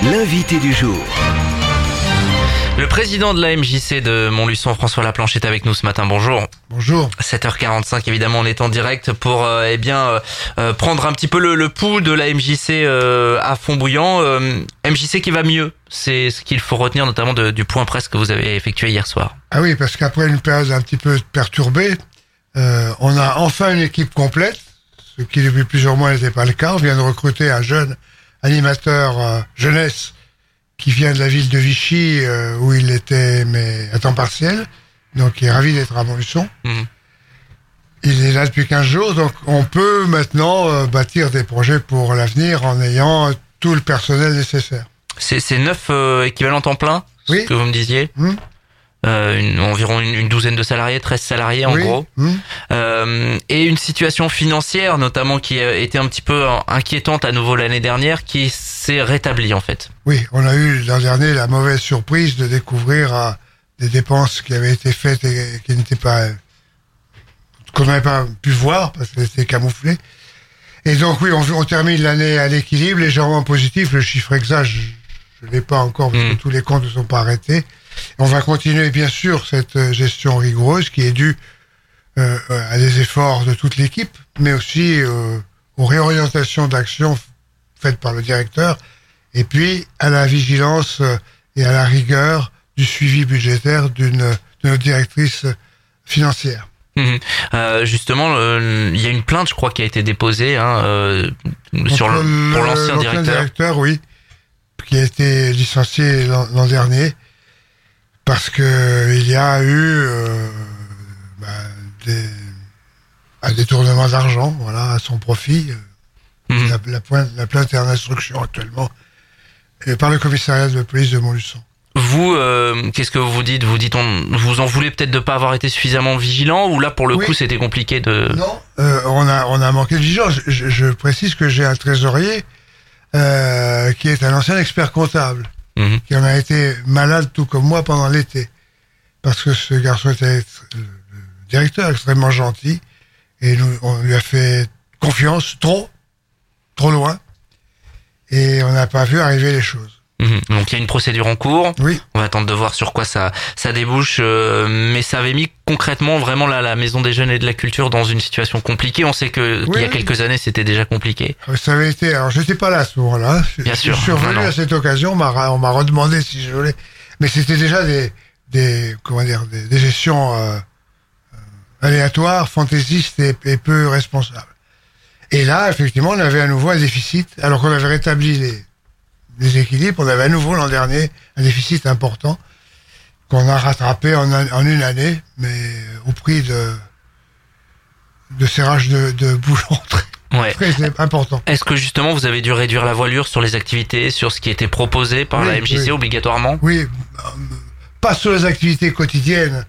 L'invité du jour. Le président de la MJC de Montluçon, François Laplanche, est avec nous ce matin. Bonjour. Bonjour. 7h45, évidemment, on est en direct pour prendre un petit peu le pouls de la MJC à Font-Bouillant. MJC qui va mieux, c'est ce qu'il faut retenir notamment du point presse que vous avez effectué hier soir. Ah oui, parce qu'après une période un petit peu perturbée, on a enfin une équipe complète, ce qui depuis plusieurs mois n'était pas le cas. On vient de recruter un jeune animateur jeunesse qui vient de la ville de Vichy, où il était mais à temps partiel, donc il est ravi d'être à Montluçon. Mmh. Il est là depuis 15 jours, donc on peut maintenant bâtir des projets pour l'avenir en ayant tout le personnel nécessaire. C'est 9 équivalents temps plein, oui. Ce que vous me disiez. Mmh. Environ une douzaine de salariés, 13 salariés en gros. Et une situation financière notamment qui était un petit peu inquiétante à nouveau l'année dernière, qui s'est rétablie en fait. Oui, on a eu l'an dernier la mauvaise surprise de découvrir des dépenses qui avaient été faites et qui n'étaient pas, qu'on n'avait pas pu voir parce qu'elles étaient camouflées. Et donc oui, on termine l'année à l'équilibre, légèrement positif. Le chiffre exact, je l'ai pas encore parce que tous les comptes ne sont pas arrêtés. On va continuer bien sûr cette gestion rigoureuse qui est due à des efforts de toute l'équipe, mais aussi aux réorientations d'actions faites par le directeur, et puis à la vigilance et à la rigueur du suivi budgétaire de notre directrice financière. Justement, il y a une plainte, je crois, qui a été déposée pour l'ancien directeur. Oui, qui a été licencié l'an dernier. Parce que il y a eu un détournement d'argent, voilà, à son profit. La plainte est en instruction actuellement par le commissariat de police de Montluçon. Vous, qu'est-ce que vous dites ? Vous en voulez peut-être de pas avoir été suffisamment vigilant, ou là pour le coup c'était compliqué de... Non, on a manqué de vigilance. Je précise que j'ai un trésorier qui est un ancien expert comptable. Qui en a été malade tout comme moi pendant l'été. Parce que ce garçon était le directeur extrêmement gentil. Et on lui a fait confiance trop loin. Et on n'a pas vu arriver les choses. Donc il y a une procédure en cours. Oui. On va attendre de voir sur quoi ça débouche. Mais ça avait mis concrètement vraiment la Maison des Jeunes et de la Culture dans une situation compliquée. On sait qu'il y a quelques années c'était déjà compliqué. Ça avait été. Alors j'étais pas là à ce moment-là. Bien sûr. Je suis revenu à cette occasion. On m'a redemandé si je voulais. Mais c'était déjà des gestions aléatoires, fantaisistes et peu responsables. Et là, effectivement, on avait à nouveau un déficit, alors qu'on avait rétabli les équilibres. On avait à nouveau l'an dernier un déficit important qu'on a rattrapé en une année, mais au prix de serrage de boulons très important. Est-ce que justement vous avez dû réduire la voilure sur les activités, sur ce qui était proposé par la MJC obligatoirement ? Oui, pas sur les activités quotidiennes.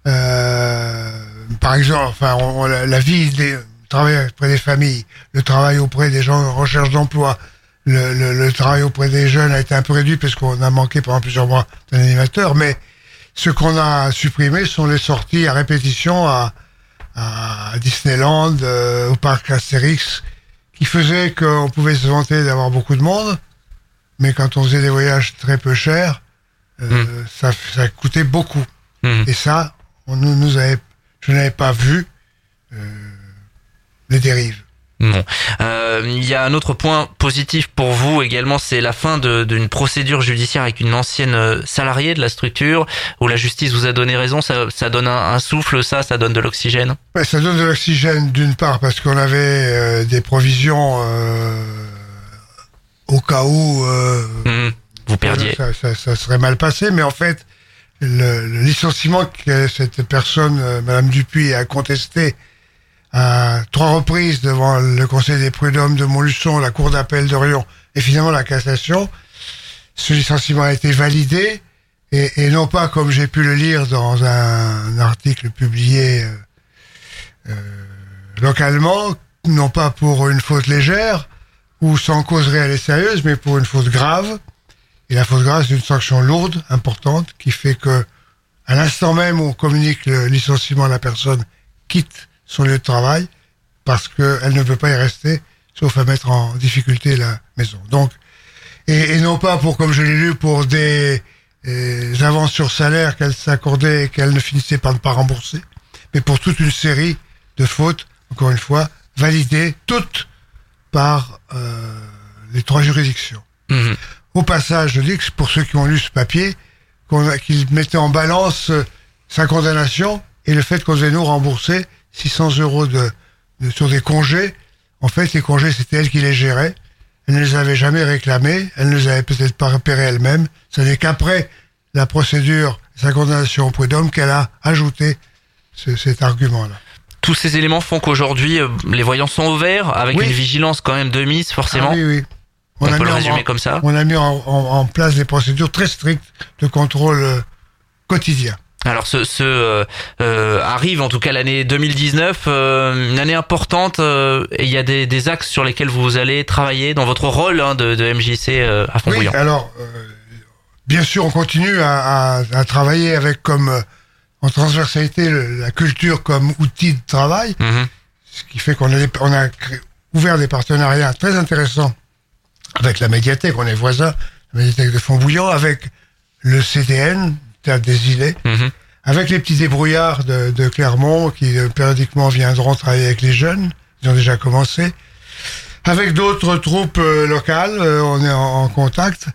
Par exemple, la vie, le travail auprès des familles, le travail auprès des gens en recherche d'emploi. Le travail auprès des jeunes a été un peu réduit parce qu'on a manqué pendant plusieurs mois d'un animateur, mais ce qu'on a supprimé sont les sorties à répétition à Disneyland, au parc Astérix, qui faisaient qu'on pouvait se vanter d'avoir beaucoup de monde, mais quand on faisait des voyages très peu chers, ça coûtait beaucoup. Et ça, je n'avais pas vu les dérives. Bon. Il y a un autre point positif pour vous également, c'est la fin d'une procédure judiciaire avec une ancienne salariée de la structure, où la justice vous a donné raison. Ça donne un souffle, ça donne de l'oxygène. Ouais, ça donne de l'oxygène d'une part parce qu'on avait des provisions au cas où vous perdiez. Ça serait mal passé, mais en fait le licenciement que cette personne, Madame Dupuis, a contesté à 3 reprises devant le Conseil des prud'hommes de Montluçon, la Cour d'appel de Riom et finalement la cassation. Ce licenciement a été validé et non pas comme j'ai pu le lire dans un article publié localement, non pas pour une faute légère ou sans cause réelle et sérieuse, mais pour une faute grave. Et la faute grave, c'est une sanction lourde, importante, qui fait que à l'instant même où on communique le licenciement, la personne quitte son lieu de travail parce qu'elle ne peut pas y rester, sauf à mettre en difficulté la maison. Donc, et non pas pour, comme je l'ai lu, pour des avances sur salaire qu'elle s'accordait et qu'elle ne finissait par ne pas rembourser, mais pour toute une série de fautes, encore une fois, validées toutes par les 3 juridictions. Mmh. Au passage, je dis que pour ceux qui ont lu ce papier, qu'il mettait en balance sa condamnation et le fait qu'on devait nous rembourser 600 € sur des congés. En fait, les congés, c'était elle qui les gérait. Elle ne les avait jamais réclamés. Elle ne les avait peut-être pas repérés elle-même. Ce n'est qu'après la procédure, sa condamnation au prud'homme, qu'elle a ajouté cet argument-là. Tous ces éléments font qu'aujourd'hui, les voyants sont au vert, avec une vigilance quand même de mise, forcément. Ah, oui. On peut le résumer comme ça. On a mis en place des procédures très strictes de contrôle quotidien. Alors arrive en tout cas l'année 2019, une année importante, et il y a des axes sur lesquels vous allez travailler dans votre rôle de MJC à Font-Bouillon. Oui, alors bien sûr on continue à travailler avec comme en transversalité la culture comme outil de travail, ce qui fait qu'on a ouvert des partenariats très intéressants avec la médiathèque, on est voisins, la médiathèque de Font-Bouillon, avec le CDN, Théâtre des Îlets, avec les petits débrouillards de Clermont qui périodiquement viendront travailler avec les jeunes, ils ont déjà commencé, avec d'autres troupes locales, on est en contact.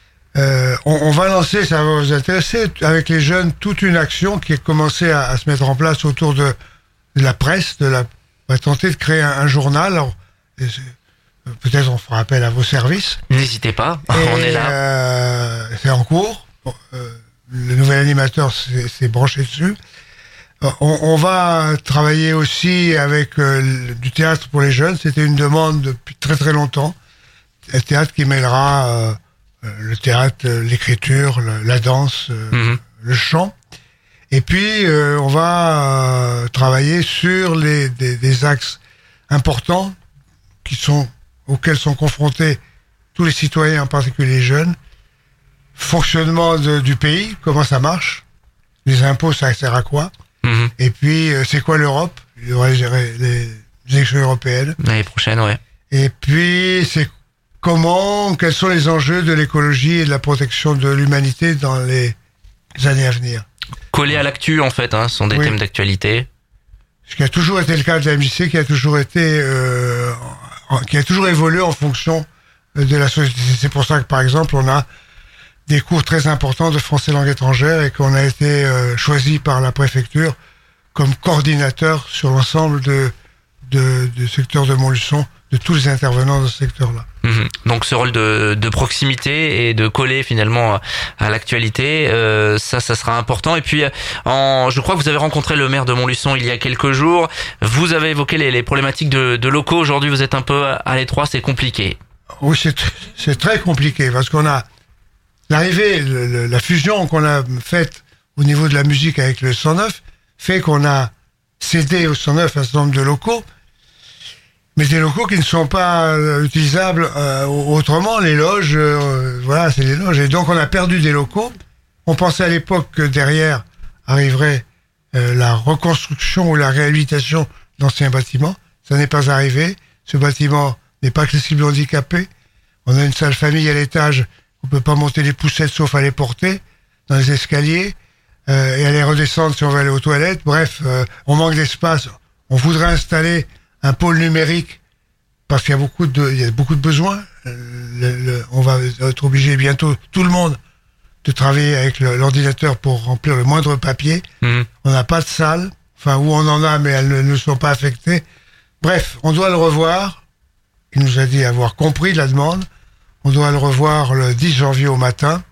On va lancer, ça va vous intéresser, avec les jeunes, toute une action qui a commencé à se mettre en place autour de la presse, on va tenter de créer un journal. Alors, peut-être on fera appel à vos services. N'hésitez pas, on est là. C'est en cours. Le nouvel animateur s'est branché dessus. On va travailler aussi avec du théâtre pour les jeunes. C'était une demande depuis très très longtemps. Un théâtre qui mêlera le théâtre, l'écriture, la danse, le chant. Et puis on va travailler sur des axes importants auxquels sont confrontés tous les citoyens, en particulier les jeunes. Fonctionnement du pays, comment ça marche, les impôts, ça sert à quoi, et puis c'est quoi l'Europe, il y aura les élections européennes l'année prochaine, ouais. Et puis c'est quels sont les enjeux de l'écologie et de la protection de l'humanité dans les années à venir. Collés à l'actu en fait, ce sont des thèmes d'actualité. Ce qui a toujours été le cas de la MJC, qui a toujours évolué en fonction de la société. C'est pour ça que par exemple on a des cours très importants de français langue étrangère et qu'on a été choisi par la préfecture comme coordinateur sur l'ensemble du secteur de Montluçon, de tous les intervenants dans ce secteur-là. Donc ce rôle de proximité et de coller finalement à l'actualité, ça sera important. Et puis je crois que vous avez rencontré le maire de Montluçon il y a quelques jours. Vous avez évoqué les problématiques de locaux. Aujourd'hui vous êtes un peu à l'étroit, c'est compliqué. Oui, c'est très compliqué parce qu'on a l'arrivée, la fusion qu'on a faite au niveau de la musique avec le 109 fait qu'on a cédé au 109 un certain nombre de locaux, mais des locaux qui ne sont pas utilisables autrement. Les loges, voilà, c'est les loges. Et donc on a perdu des locaux. On pensait à l'époque que derrière arriverait la reconstruction ou la réhabilitation d'anciens bâtiments. Ça n'est pas arrivé. Ce bâtiment n'est pas accessible aux handicapés. On a une salle famille à l'étage. On peut pas monter les poussettes sauf à les porter dans les escaliers et à les redescendre si on veut aller aux toilettes. Bref, on manque d'espace. On voudrait installer un pôle numérique parce qu'il y a beaucoup de besoins. On va être obligé bientôt, tout le monde, de travailler avec l'ordinateur pour remplir le moindre papier. On n'a pas de salle, enfin où on en a, mais elles ne sont pas affectées. Bref, on doit le revoir. Il nous a dit avoir compris la demande. On doit le revoir le 10 janvier au matin.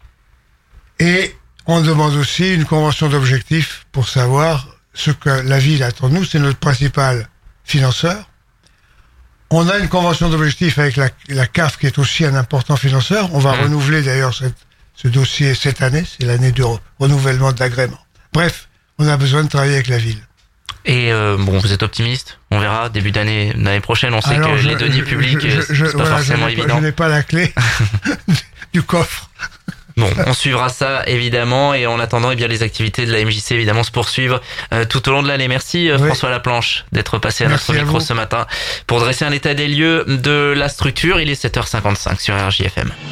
Et on demande aussi une convention d'objectifs pour savoir ce que la ville attend de nous. C'est notre principal financeur. On a une convention d'objectifs avec la CAF qui est aussi un important financeur. On va renouveler d'ailleurs ce dossier cette année. C'est l'année de renouvellement d'agrément. Bref, on a besoin de travailler avec la ville. Et vous êtes optimiste. On verra début l'année prochaine. On sait que les deniers publics, c'est pas forcément évident. Je n'ai pas la clé du coffre. Bon, on suivra ça évidemment, et en attendant, les activités de la MJC évidemment se poursuivent tout au long de l'année. Merci François Laplanche d'être passé à notre micro ce matin pour dresser un état des lieux de la structure. Il est 7h55 sur RJFM.